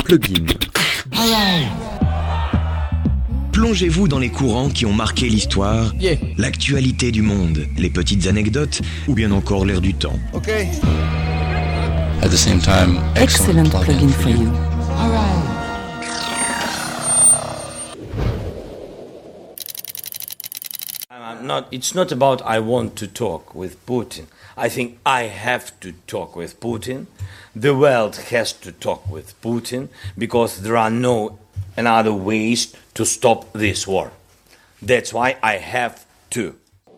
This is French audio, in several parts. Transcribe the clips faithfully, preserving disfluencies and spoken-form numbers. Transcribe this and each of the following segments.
Plugin. Plongez-vous dans les courants qui ont marqué l'histoire, yeah. l'actualité du monde, les petites anecdotes ou bien encore l'air du temps. Okay. At the same time, excellent, excellent plugin, plugin for you. you. All right. I'm not, it's not about I want to talk with Putin. I think I have to talk with Putin. The world has to talk with Putin because there are no another ways to stop this war. That's why I have to.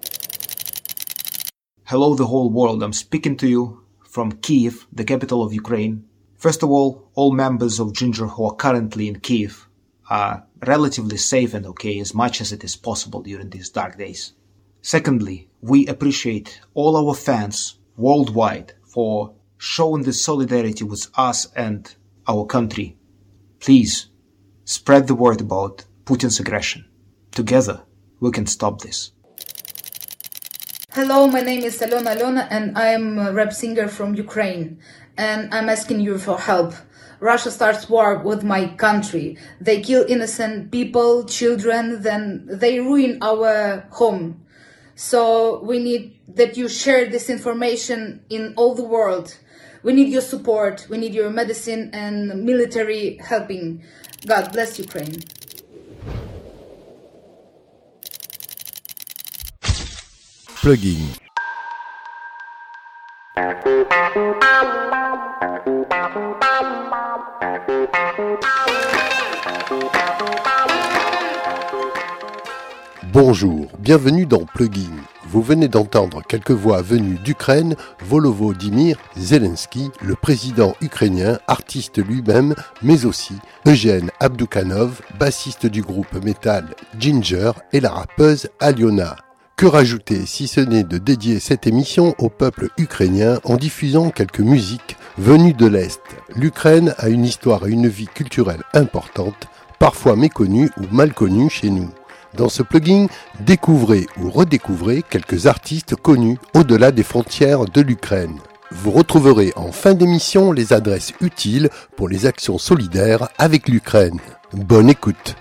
Hello the whole world, I'm speaking to you from Kiev, the capital of Ukraine. First of all, all members of Ginger who are currently in Kiev are relatively safe and okay as much as it is possible during these dark days. Secondly, we appreciate all our fans worldwide for showing this solidarity with us and our country. Please, spread the word about Putin's aggression. Together, we can stop this. Hello, my name is Alona Alona and I'm a rap singer from Ukraine. And I'm asking you for help. Russia starts war with my country. They kill innocent people, children, then they ruin our home. So we need that you share this information in all the world. We need your support. We need your medicine and military helping. God bless Ukraine. Plugin. Bonjour, bienvenue dans Plugin. Vous venez d'entendre quelques voix venues d'Ukraine, Volodymyr Zelensky, le président ukrainien, artiste lui-même, mais aussi Eugène Abdoukanov, bassiste du groupe métal Ginger et la rappeuse Aliona. Que rajouter si ce n'est de dédier cette émission au peuple ukrainien en diffusant quelques musiques venues de l'Est. L'Ukraine a une histoire et une vie culturelle importante, parfois méconnue ou mal connue chez nous. Dans ce plugin, découvrez ou redécouvrez quelques artistes connus au-delà des frontières de l'Ukraine. Vous retrouverez en fin d'émission les adresses utiles pour les actions solidaires avec l'Ukraine. Bonne écoute.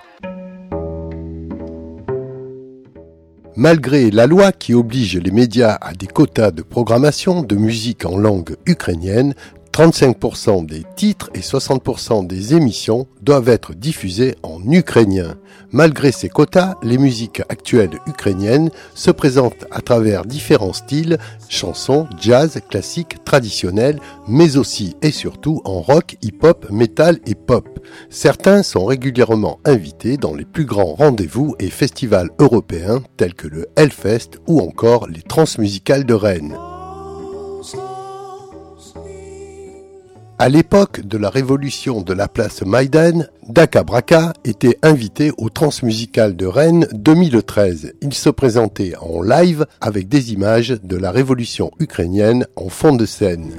Malgré la loi qui oblige les médias à des quotas de programmation de musique en langue ukrainienne, trente-cinq pour cent des titres et soixante pour cent des émissions doivent être diffusées en ukrainien. Malgré ces quotas, les musiques actuelles ukrainiennes se présentent à travers différents styles, chansons, jazz, classique, traditionnel, mais aussi et surtout en rock, hip-hop, metal et pop. Certains sont régulièrement invités dans les plus grands rendez-vous et festivals européens tels que le Hellfest ou encore les Transmusicales de Rennes. À l'époque de la révolution de la place Maïdan, Daka Braka était invité au Transmusicales de Rennes deux mille treize. Il se présentait en live avec des images de la révolution ukrainienne en fond de scène.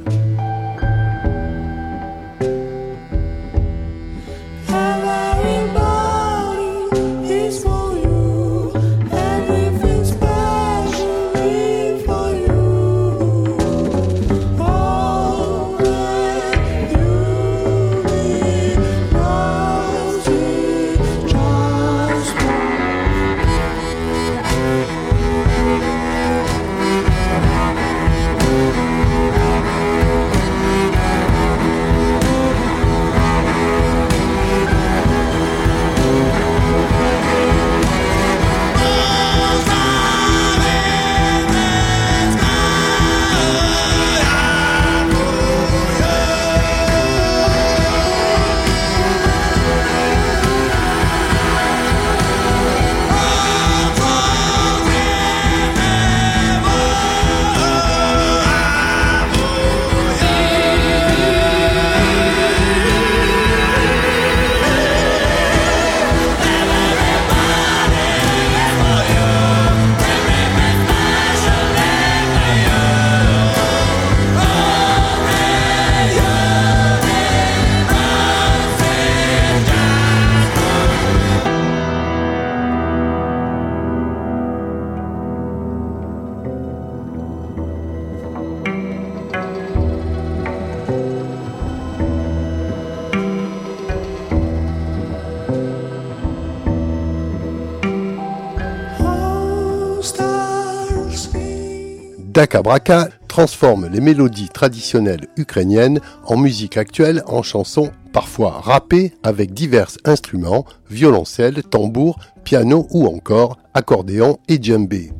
Daka Braka transforme les mélodies traditionnelles ukrainiennes en musique actuelle en chansons parfois rappées avec divers instruments, violoncelle, tambour, piano ou encore accordéon et djembé.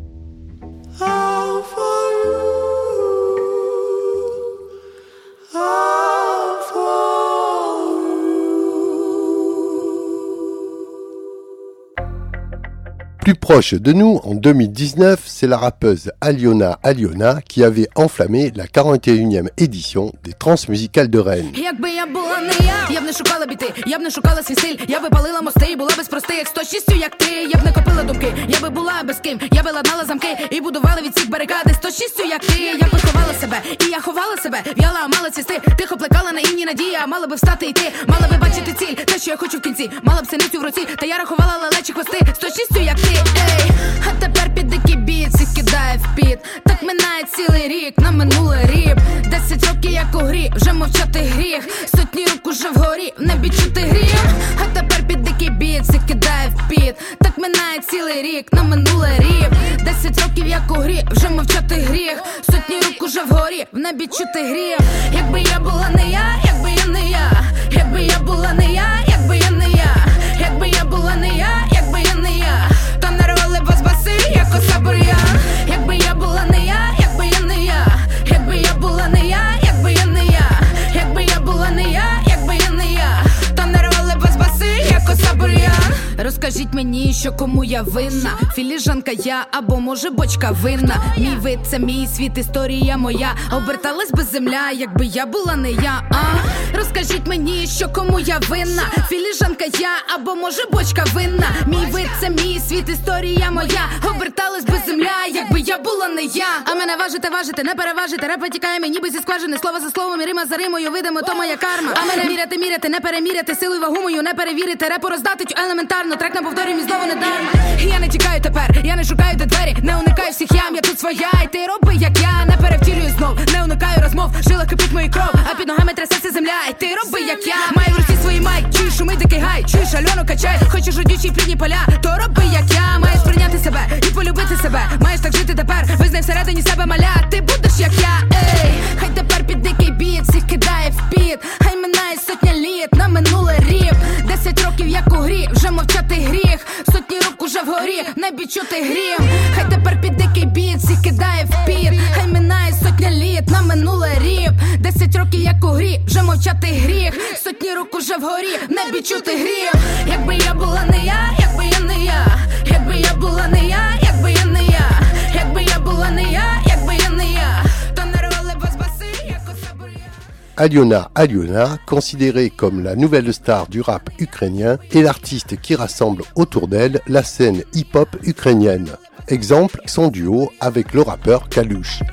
Plus proche de nous, en deux mille dix-neuf, c'est la rappeuse Aliona Aliona qui avait enflammé la quarante et unième édition des Transmusicales de Rennes. Якби я була не я, я б не шукала біти, я б не шукала свій стиль, я би палила мости і була без простих сто шість, як ти, я б не копила думки, я би була без ким, я би ладнала замки і будувала від всіх барикади сто шість, як ти, я би ховала себе, і я ховала себе, в'яла, мала цвісти, тихо плекала на інні надія, мала би встати і ти, мала би бачити ціль, те, що я хочу в кінці, мала б синицю в руці, та я рахувала лелечі хвости сто шість, як ти. Ей, а тепер під дикий біт, всіх кидає в піт. Так минає цілий рік, на минуле ріп. Десять років як у грі, вже мовчати гріх. Сотні рук уже вгорі, в небі чути гріх. А тепер під дикий біт, всіх кидає в піт. Так минає цілий рік, на минуле ріп. Десять років як у грі, вже мовчати гріх. Сотні рук уже вгорі, в небі чути гріх. Якби я була не я, якби я не я. Якби я була не я, якби я не я. Якби я була не я, якби я не я. Як оса бур'ян. Якби я була не я, якби я не я. Якби я була не я, якби я не я. Якби я була не я, якби я не я. То не рвали басбаси, як оса бур'ян. Розкажіть мені, що кому я винна. Філіжанка я, або може бочка винна. Мій вид це мій світ, історія моя. Оберталась би земля, якби я була не я, а? Розкажіть мені, що кому я винна. Філіжанка я, або може бочка винна. Мій вид це мій світ, історія моя. Оберталась би земля, якби я була не я. А мене важите, важите, не переважите. Реп витікає мені ніби зі скважини. Слово за словом і рима за римою. Видимо, то моя карма. А мене міряти, міряти, не переміряти. Силу і вагу мою не перевірити. Репу роздати елементарно. Трек на повторі, мій знову не дарма. Я не тікаю тепер, я не шукаю де двері. Не уникаю всіх ям, я тут своя. І ти роби, як я, не перевтілюю знов. Не уникаю розмов, жила кипить мої кров. А під ногами трясеться земля. І ти роби, як я. Маю в руці свої май, чуєш шуми дикий гай. Чуєш Альону качай, хочеш одючі плідні поля. То роби, як я, маєш прийняти себе і полюбити себе. Маєш так жити тепер, визнай всередині себе маля. Ти будеш, як я, ей. Хай тепер під дикий біт, всіх кидає в піт. Хай минає сотня літ, на минуле ріп. Десять років як у грі, вже мовчати гріх. Сотні рук уже вгорі, в небі чути грім. Хай тепер під дикий біт, всіх кидає в піт. Хай минає сотня літ, на минуле ріп. Десять років як у грі, вже мовчати гріх. Сотні рук уже вгорі, в небі чути грім. Якби я була не я, якби я не я. Якби я була не я, якби я не я. Якби я була не я, якби я не я. То не рвали басбаси, як оса бур'ян. Aliona Aliona, considérée comme la nouvelle star du rap ukrainien, est l'artiste qui rassemble autour d'elle la scène hip-hop ukrainienne. Exemple, son duo avec le rappeur Kalush.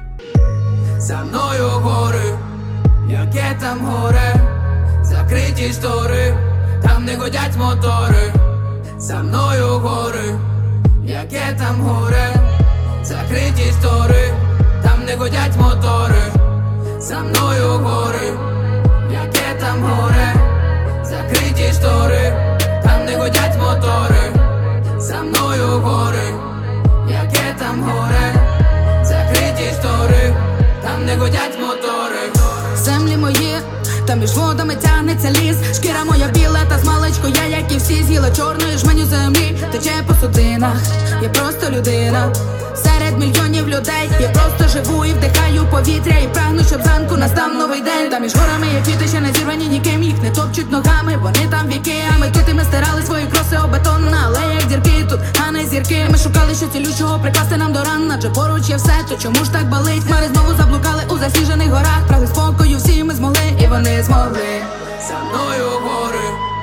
За мною гори, яке там горе, закриті штори, там не гудять мотори. За мною гори, яке там горе, закриті штори, там не гудять мотори. За мною гори, яке там горе, закриті штори, там не гудять мотори. За мною гори, яке там горе, закриті штори, там не гудять мотори. Землі мої, та між водами тягнеться ліс. Шкіра моя біла, та смалечко я, як і всі. З'їла чорної жменю землі, тече по судинах. Я просто людина серед мільйонів людей. Я просто живу і вдихаю повітря. І прагну, щоб зранку настав новий день. Та між горами є квіти, ще не зірвані ніким. Їх не топчуть ногами, вони там віки. А ми тут і ми стирали свої кроси об бетон. Але як дірки тут, а не зірки. Ми шукали, що цілючого прикласти нам до ран. Адже поруч є все, то чому ж так болить? Хмари знову заблукали у засніжених горах. Прагли спокою, всі ми змогли, і вони змогли. За мною гори,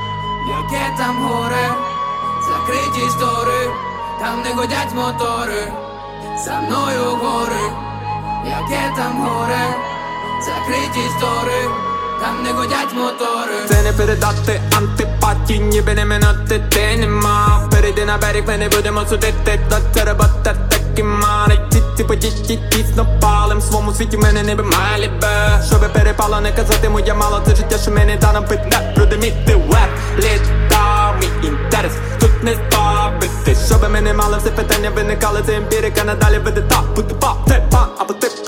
яке там горе, закриті штори, там не гудять мотори. За мною гори, яке там горе, закриті штори, там не гудять мотори. Це не передати антипатії, ніби не минути ти нема. Перейди на берег, ми не будемо судити, та це робота такі мани. Ці події тісно палим, в своєму світі в мене не малі би. Щоби перепало, не казати моя мало, це життя, що мене та нам питне. Продиміти веб, літа, мій інтерес тут не збавити. Щоби ми не мали, все питання виникали, це емпірика, надалі веде та, бути па, це па, або ти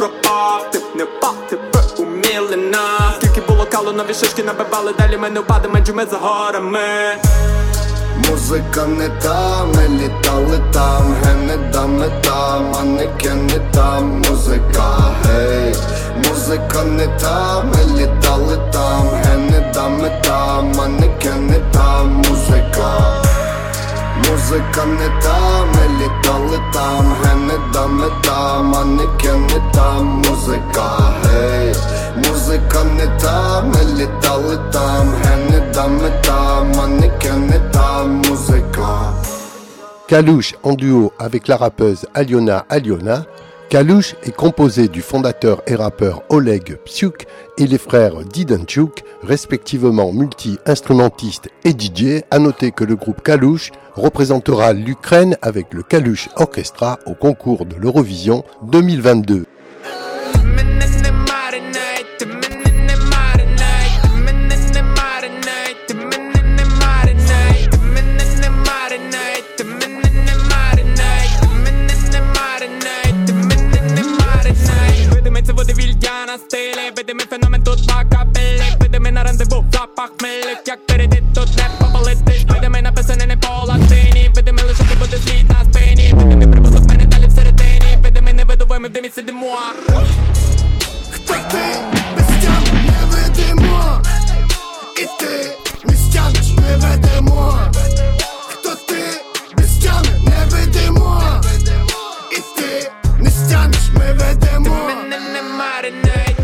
нові шишки набивали, далі ми не впадемо, адже ми за горами. Музика не та, ми літали там, ге не дам не та, манекен не там, музика, гей. Музика не та, ми літали там, ге не дам не та, манекен не там, музика. Музика не та, ми літали там, ге не дам не та, манекен не там, музика, гей. Музика не та, ми літали там, ге не dame ta mannequin et ta musica. Kalouche en duo avec la rappeuse Aliona Aliona. Kalouche est composé du fondateur et rappeur Oleg Psyuk et les frères Didenchuk, respectivement multi-instrumentistes et D J. À noter que le groupe Kalouche représentera l'Ukraine avec le Kalouche Orchestra au concours de l'Eurovision deux mille vingt-deux. Видимий феномен тут по капелі, видимий на рандеву, запах милих, як перейти тут не повалити. Видимий написаний не по латині, видимий лише ти буде слід на спині. Видимий прибуток мене далі всередині, видимий невидовимий, в димі сидимо. Хто ти? Без стян не видимо. І ти не стянеш, не ведемо. Хто ти? Без стян не видимо. І ти не стянеш, ми ведемо. Мене не маринай.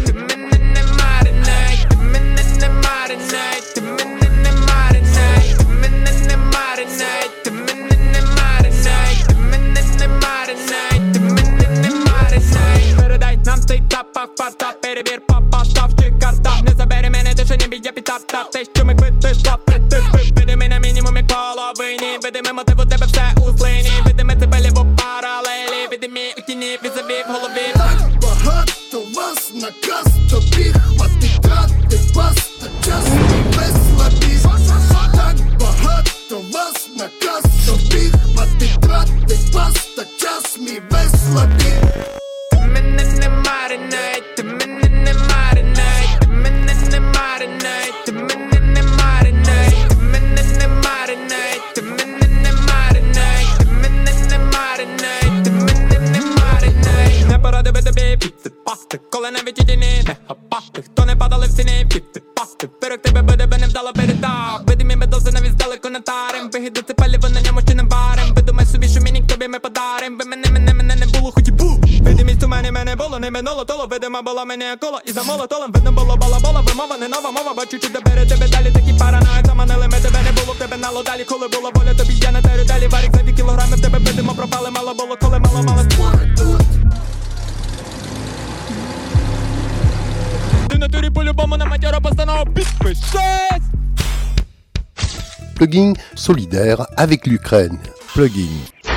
Фарта, перевір, папа, ставчи карта. Не забери мене, ти ще не б'є підтарта. Те, що ми квити, слабки, ти видимий на мінімумі половині. Видимий мотив у тебе все у слині. Видимий тебе ліво паралелі. Видимий у тіні, візаві в голові. Так багато вас наказ, тобі хватить трати вас, та час без слабість. Так багато вас наказ, тобі хватить трати вас, та час мій весь слабість. Мене не маринай, ти мене не маринай, ти мене не маринай, ти мене не маринай, ти мене не маринай, ти мене не маринай, ти мене не маринай, ти мене не маринай. Не пора тебе тобі підсипати, коли навіть єдині не хапати. Хто не падали в ціні підсипати, пирог тебе буде, би не вдало передав. Видимі медози навіть здалеку не тарим, вигідати паліво на ньому ще не варим. Видумай собі, що мінік тобі ми подарим, ви мене, мене, мене не було, хоч і був. Видимість у мене, мене було, не минуло толо. Видима була мене коло і за молотолом. Видно було бала-бола, вимова, не нова мова. Бачу, чи добере тебе далі, такі параноїд. Заманили ми тебе, не було в тебе нало далі. Коли була воля, тобі я не дарю далі. Варік за дві кілограми в тебе видимо пропали. Мало було, коли мало-мало створи тут. Ти в натурі по-любому на матьора постанову підпишись. Plugin solidaire avec l'Ukraine. Plugin.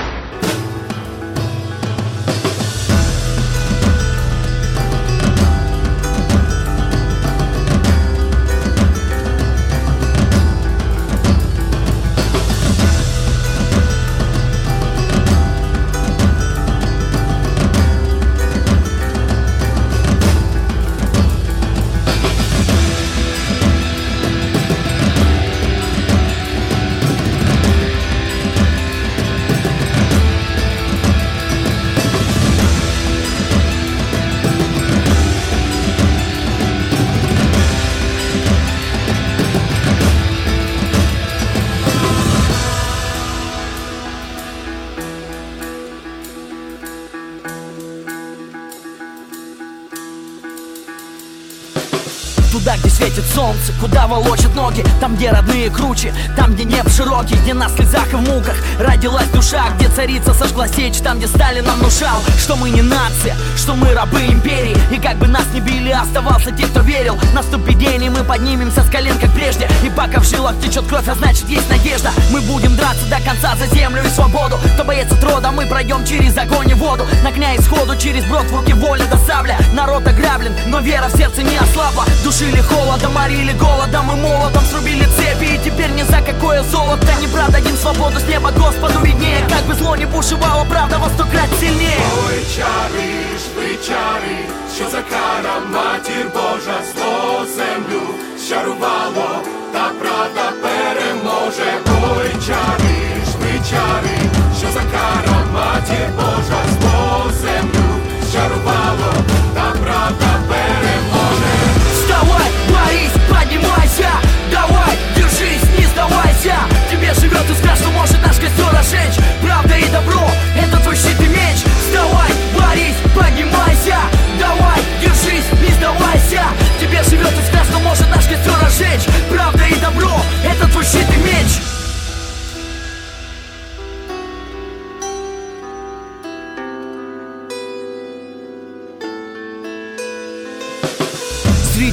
Туда, где светит солнце, куда волочат ноги. Там, где родные круче, там, где небо широкий. Где на слезах и в муках родилась душа. Где царица сожгла сечь, там, где Сталин нам внушал, что мы не нация, что мы рабы империи. И как бы нас не били, оставался те, кто верил. Наступит день, и мы поднимемся с колен, как прежде. И пока в жилах течет кровь, а значит есть надежда. Мы будем драться до конца за землю и свободу. Кто боится трода, мы пройдем через огонь и воду. На огня исходу, через брод в руки воля до сабля. Народ ограблен, но вера в сердце не ослабла. Душили холодом, морили голодом и молотом. Срубили цепи, и теперь ни за какое золото не продадим свободу с неба Господу виднее. Как бы зло не бушевало, правда во сто крат сильнее. Ой, чари ж, ви чари, що за кара матір Божа зло землю, що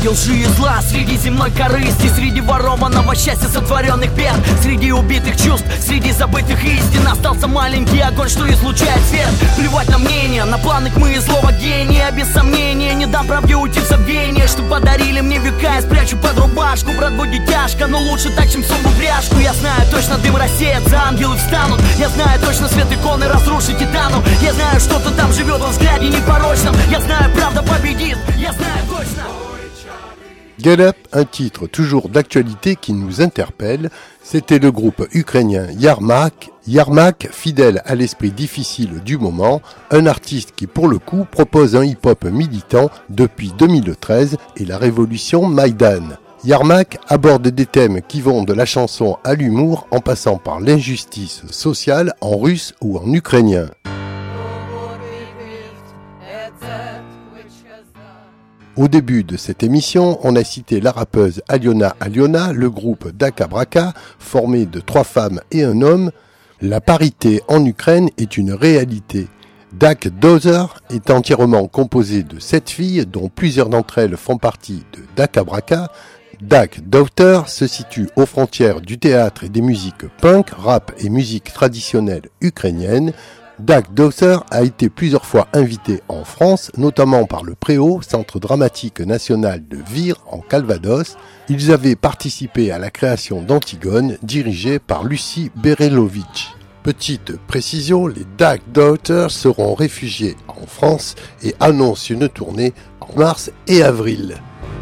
Среди лжи и зла, среди земной корысти, среди ворованного счастья сотворенных бед, среди убитых чувств, среди забытых истин остался маленький огонь, что излучает свет. Плевать на мнение, на планы тьмы и злого гения. Без сомнения не дам правде уйти в забвение. Что подарили мне века, я спрячу под рубашку. Брат, будет тяжко, но лучше так, чем сумку пряжку. Я знаю точно, дым рассеется, ангелы встанут. Я знаю точно, свет иконы разрушит титану. Я знаю, что-то там живет во взгляде непорочном. Я знаю, правда победит, я знаю точно. Get Up, un titre toujours d'actualité qui nous interpelle, c'était le groupe ukrainien Yarmak. Yarmak, fidèle à l'esprit difficile du moment, un artiste qui pour le coup propose un hip-hop militant depuis deux mille treize et la révolution Maïdan. Yarmak aborde des thèmes qui vont de la chanson à l'humour en passant par l'injustice sociale en russe ou en ukrainien. Au début de cette émission, on a cité la rappeuse Aliona Aliona, le groupe Daka Braka, formé de trois femmes et un homme. La parité en Ukraine est une réalité. Dak Dozer est entièrement composé de sept filles, dont plusieurs d'entre elles font partie de Daka Braka. Dak Daughter se situe aux frontières du théâtre et des musiques punk, rap et musique traditionnelle ukrainienne. Dak Daughter a été plusieurs fois invité en France, notamment par le Préau, Centre dramatique national de Vire en Calvados. Ils avaient participé à la création d'Antigone, dirigée par Lucie Berelovitch. Petite précision, les Dak Daughter seront réfugiés en France et annoncent une tournée en mars et avril.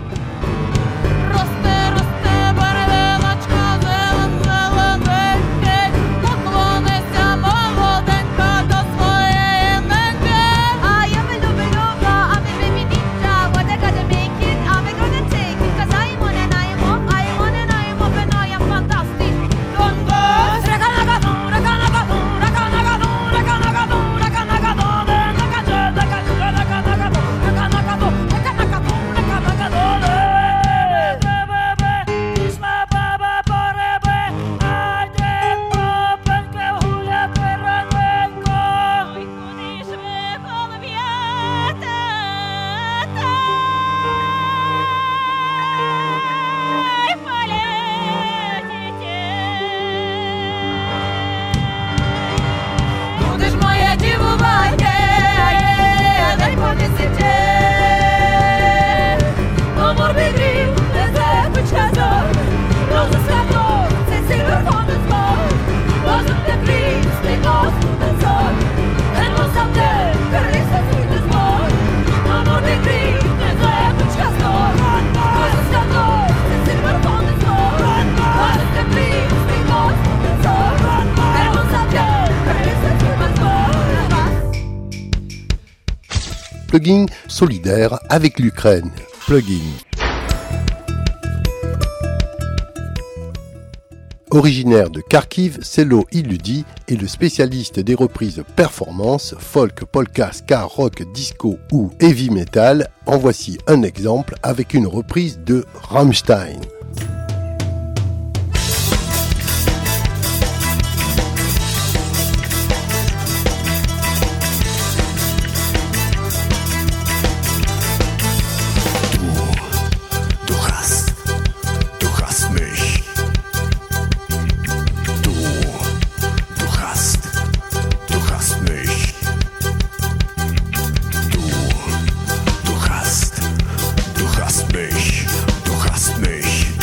Plugin solidaire avec l'Ukraine. Plugin. Originaire de Kharkiv, Selo Illudi est le spécialiste des reprises performance, folk, polka, ska, rock, disco ou heavy metal. En voici un exemple avec une reprise de Rammstein. Du hast mich, du hast mich.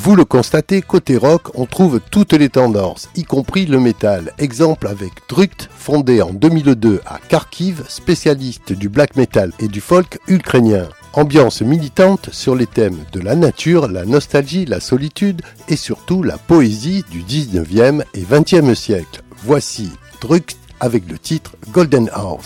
Vous le constatez, côté rock, on trouve toutes les tendances, y compris le métal. Exemple avec Drukt, fondé en deux mille deux à Kharkiv, spécialiste du black metal et du folk ukrainien. Ambiance militante sur les thèmes de la nature, la nostalgie, la solitude et surtout la poésie du dix-neuvième et vingtième siècle. Voici Drukt avec le titre Golden House.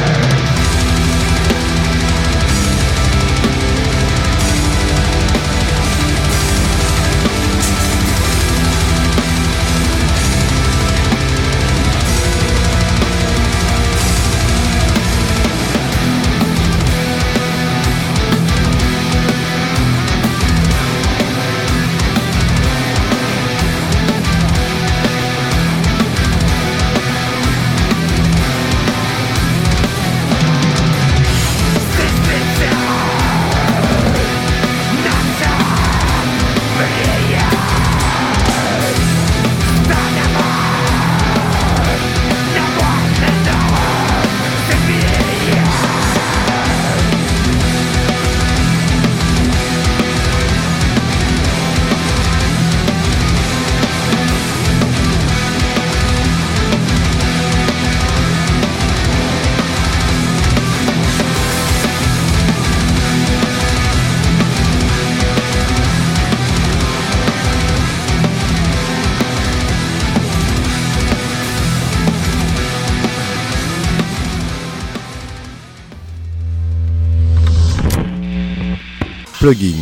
Plugin.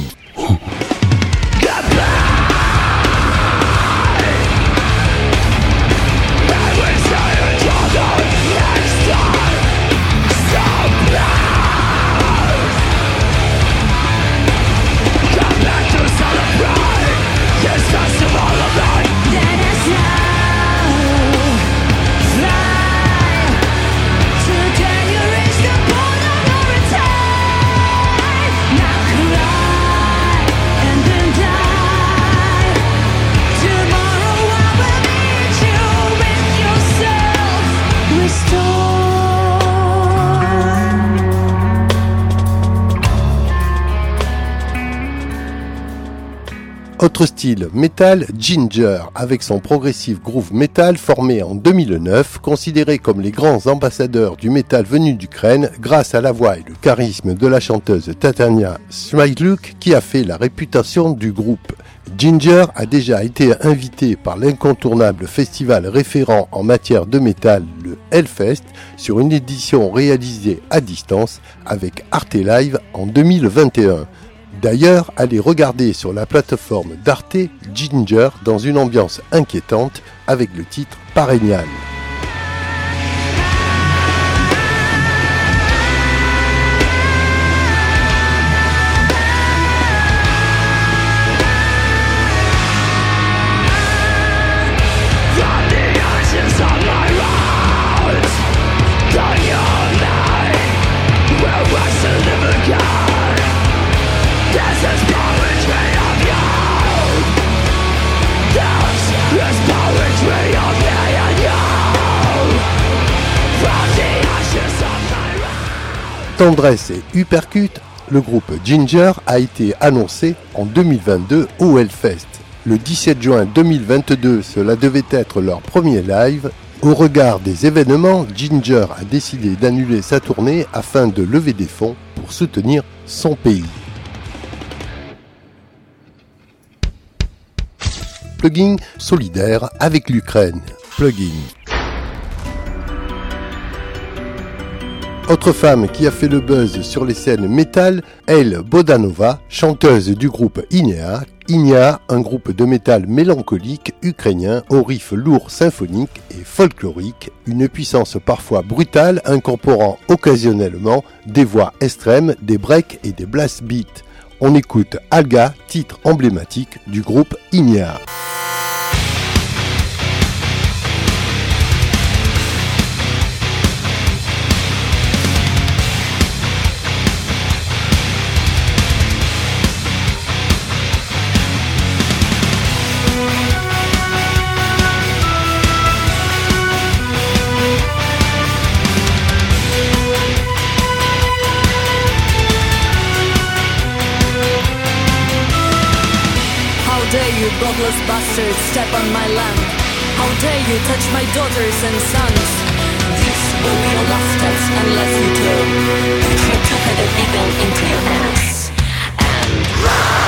Autre style, metal, Ginger, avec son progressive groove metal formé en deux mille neuf, considéré comme les grands ambassadeurs du metal venu d'Ukraine grâce à la voix et le charisme de la chanteuse Tatiana Smailuk qui a fait la réputation du groupe. Ginger a déjà été invité par l'incontournable festival référent en matière de métal, le Hellfest, sur une édition réalisée à distance avec Arte Live en deux mille vingt et un. D'ailleurs, allez regarder sur la plateforme d'Arte Ginger dans une ambiance inquiétante avec le titre Parenial. Tendresse et Uppercut, le groupe Ginger a été annoncé en deux mille vingt-deux au Hellfest. Le dix-sept juin deux mille vingt-deux, cela devait être leur premier live. Au regard des événements, Ginger a décidé d'annuler sa tournée afin de lever des fonds pour soutenir son pays. Plugin solidaire avec l'Ukraine. Plugin. Autre femme qui a fait le buzz sur les scènes métal, Elle Bodanova, chanteuse du groupe Inea. Inea, un groupe de métal mélancolique ukrainien aux riffs lourds symphoniques et folkloriques, une puissance parfois brutale incorporant occasionnellement des voix extrêmes, des breaks et des blast beats. On écoute Alga, titre emblématique du groupe Inea. Day you godless bastards step on my land? How dare you touch my daughters and sons? These will be your last steps unless you turn your two-headed eagle into your ass and run.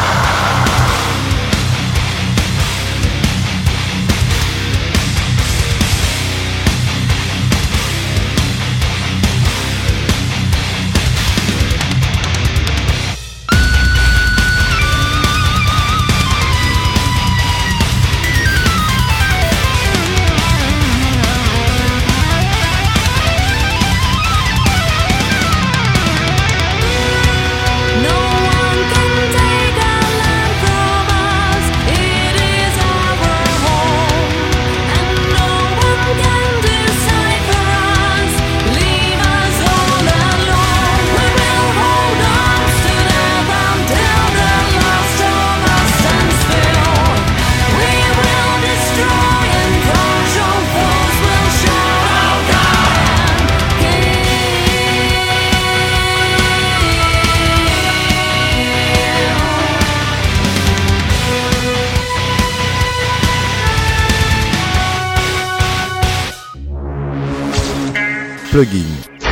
Plugin.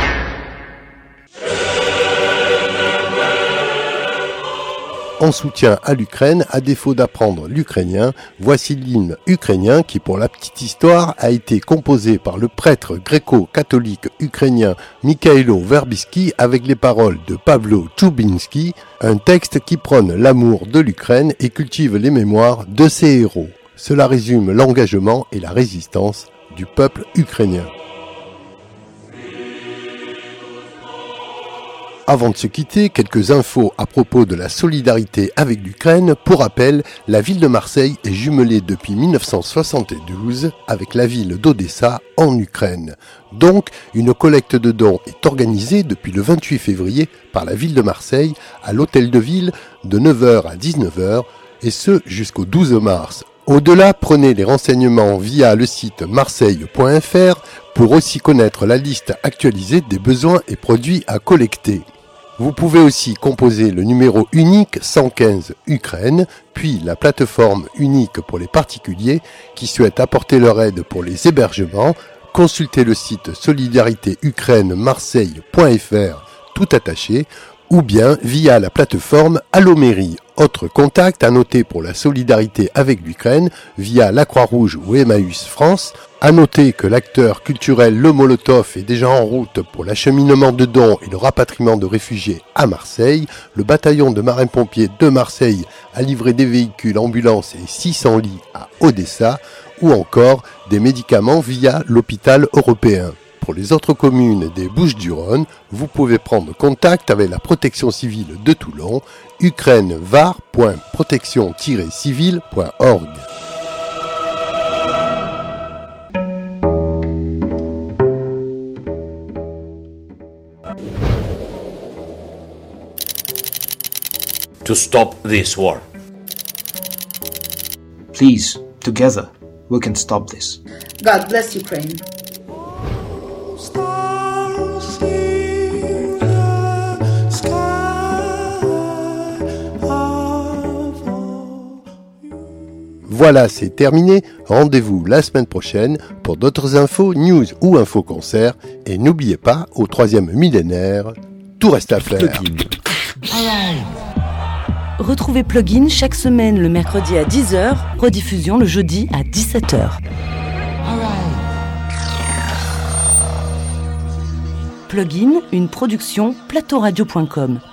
En soutien à l'Ukraine, à défaut d'apprendre l'ukrainien, voici l'hymne ukrainien qui, pour la petite histoire, a été composé par le prêtre gréco-catholique ukrainien Mikhailo Verbitsky avec les paroles de Pavlo Choubinsky, un texte qui prône l'amour de l'Ukraine et cultive les mémoires de ses héros. Cela résume l'engagement et la résistance du peuple ukrainien. Avant de se quitter, quelques infos à propos de la solidarité avec l'Ukraine. Pour rappel, la ville de Marseille est jumelée depuis mille neuf cent soixante-douze avec la ville d'Odessa en Ukraine. Donc, une collecte de dons est organisée depuis le vingt-huit février par la ville de Marseille à l'hôtel de ville de neuf heures à dix-neuf heures et ce jusqu'au douze mars. Au-delà, prenez les renseignements via le site marseille point f r pour aussi connaître la liste actualisée des besoins et produits à collecter. Vous pouvez aussi composer le numéro unique cent quinze Ukraine, puis la plateforme unique pour les particuliers qui souhaitent apporter leur aide pour les hébergements. Consultez le site solidarité ukraine marseille point f r tout attaché ou bien via la plateforme Allo Mairie. Autre contact à noter pour la solidarité avec l'Ukraine via la Croix-Rouge ou Emmaüs France. À noter que l'acteur culturel Le Molotov est déjà en route pour l'acheminement de dons et le rapatriement de réfugiés à Marseille. Le bataillon de marins-pompiers de Marseille a livré des véhicules, ambulances et six cents lits à Odessa ou encore des médicaments via l'hôpital européen. Pour les autres communes des Bouches-du-Rhône, vous pouvez prendre contact avec la protection civile de Toulon, ukraine var point protection tiret civile point org. To stop this war. Please, together, we can stop this. God bless Ukraine. Voilà, c'est terminé. Rendez-vous la semaine prochaine pour d'autres infos, news ou infos-concerts. Et n'oubliez pas, au troisième millénaire, tout reste à faire. Retrouvez Plugin chaque semaine le mercredi à dix heures, rediffusion le jeudi à dix-sept heures. Plugin, une production plateau radio point com.